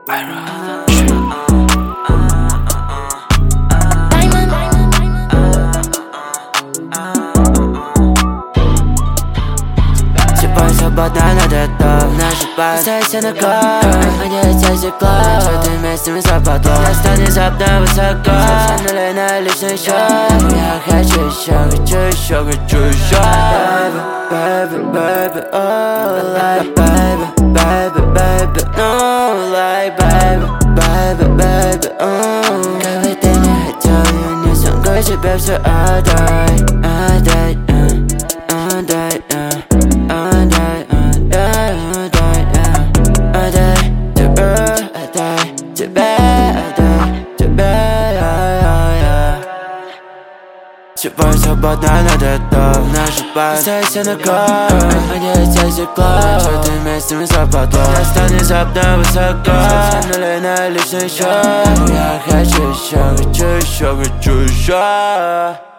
Свободно над это наша пара. Остайся на кор, надеяться стекло. Что ты вместе мы западло. Просто внезапно высоко. Нулей на личный счет. Я хочу еще, хочу еще, хочу еще. Baby, baby, baby, oh, like baby, baby, baby, no, like baby, baby, baby, oh. Как бы ты не хотел, я не смогу тебе все отдать, отдать, отдать, отдать. Теперь свободно над это наша пара. Остайся на кор, надеяться стекло. Что ты вместе мы западло. Просто внезапно высоко. Совсем нулей на личный счет. Я хочу еще, хочу еще, хочу еще.